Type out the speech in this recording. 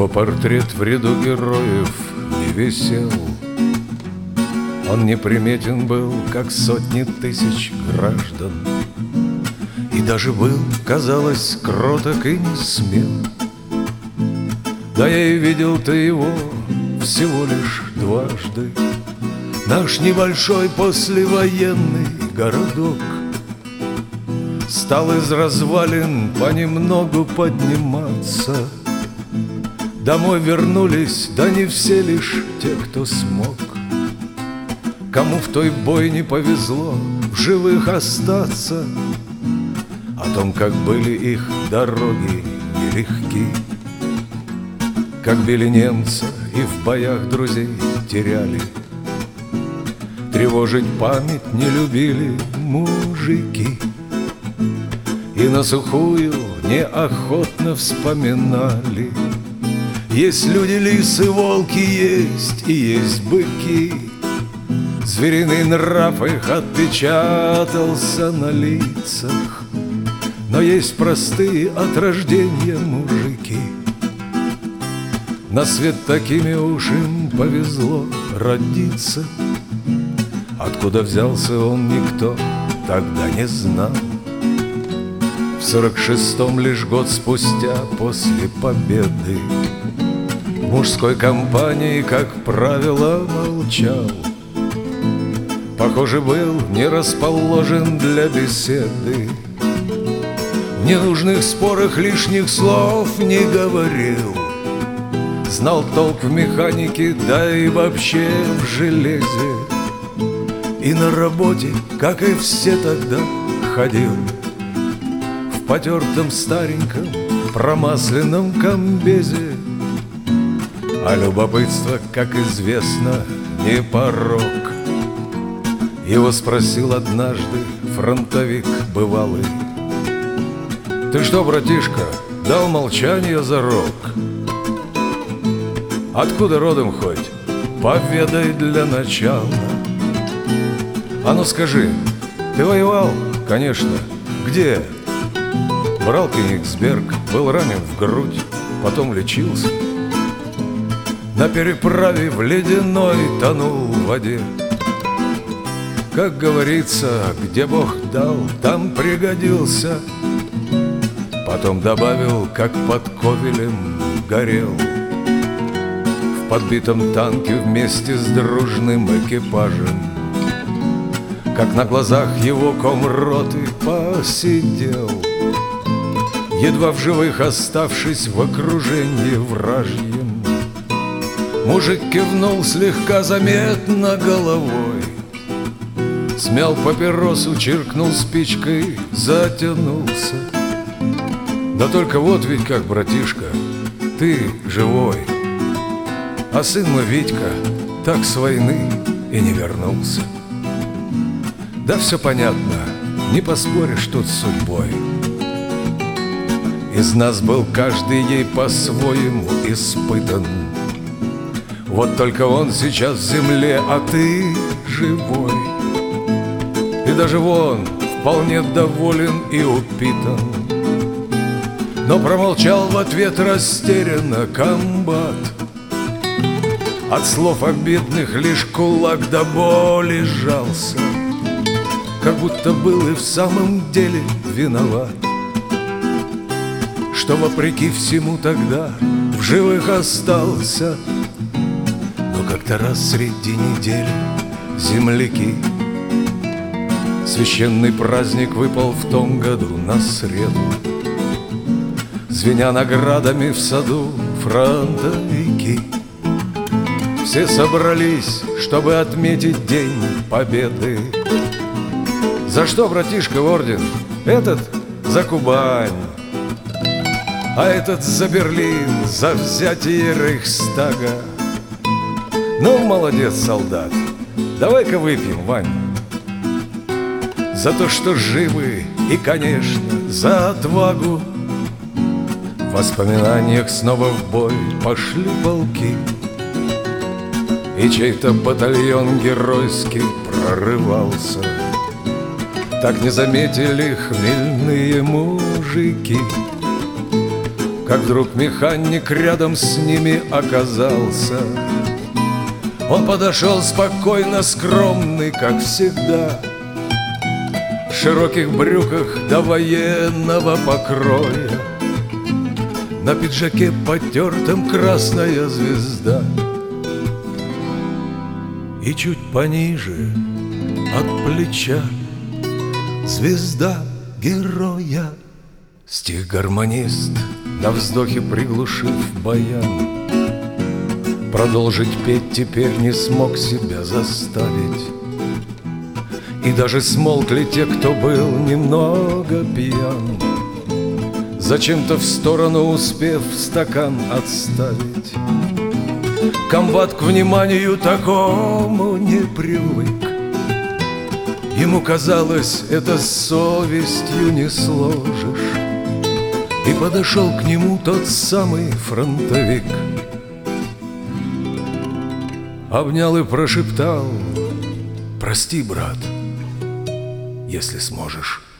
Его портрет в ряду героев не висел. Он неприметен был, как сотни тысяч граждан, и даже был, казалось, кроток и не смел. Да я и видел-то его всего лишь дважды. Наш небольшой послевоенный городок стал из развалин понемногу подниматься. Домой вернулись, да не все лишь те, кто смог. Кому в той бойне повезло в живых остаться, о том, как были их дороги нелегки, как били немца и в боях друзей теряли. Тревожить память не любили мужики, и на сухую неохотно вспоминали. Есть люди, лисы, волки, есть и есть быки. Звериный нрав их отпечатался на лицах, но есть простые от рождения мужики. На свет такими уж им повезло родиться. Откуда взялся он, никто тогда не знал. В 46-м лишь год спустя после победы в мужской компании, как правило, молчал. Похоже, был не расположен для беседы, в ненужных спорах лишних слов не говорил. Знал толк в механике, да и вообще в железе, и на работе, как и все тогда, ходил в потертом стареньком промасленном комбезе. А любопытство, как известно, не порок. Его спросил однажды фронтовик бывалый: ты что, братишка, дал молчание за рог? Откуда родом хоть? Поведай для начала. А ну скажи, ты воевал? Конечно. Где? Брал Кенигсберг, был ранен в грудь, потом лечился. На переправе в ледяной тонул в воде. Как говорится, где Бог дал, там пригодился. Потом добавил, как под Ковелем горел в подбитом танке вместе с дружным экипажем. Как на глазах его комроты посидел, едва в живых оставшись в окружении вражьем. Мужик кивнул слегка заметно головой, смял папиросу, чиркнул спичкой, затянулся. Да только вот ведь как, братишка, ты живой, а сын мой Витька так с войны и не вернулся. Да все понятно, не поспоришь тут с судьбой. Из нас был каждый ей по-своему испытан. Вот только он сейчас в земле, а ты живой. И даже вон вполне доволен и упитан, но промолчал в ответ растерянно комбат. От слов обидных лишь кулак до боли сжался, как будто был и в самом деле виноват, что вопреки всему тогда в живых остался. Но как-то раз среди недели земляки, священный праздник выпал в том году на среду. Звеня наградами в саду фронтовики все собрались, чтобы отметить День Победы. За что, братишка, орден? Этот за Кубань, а этот за Берлин, за взятие Рейхстага. Ну, молодец, солдат, давай-ка выпьем, Вань, за то, что живы, и, конечно, за отвагу. В воспоминаниях снова в бой пошли полки, и чей-то батальон геройски прорывался. Так не заметили хмельные мужики, как вдруг механик рядом с ними оказался. Он подошел спокойно, скромный, как всегда, в широких брюках до военного покроя, на пиджаке потертом красная звезда. И чуть пониже от плеча звезда героя. Стих-гармонист, на вздохе приглушив баян, продолжить петь теперь не смог себя заставить. И даже смолкли те, кто был немного пьян, зачем-то в сторону успев стакан отставить. Комбат к вниманию такому не привык. Ему казалось, это с совестью не сложишь. И подошел к нему тот самый фронтовик, обнял и прошептал: прости, брат, если сможешь.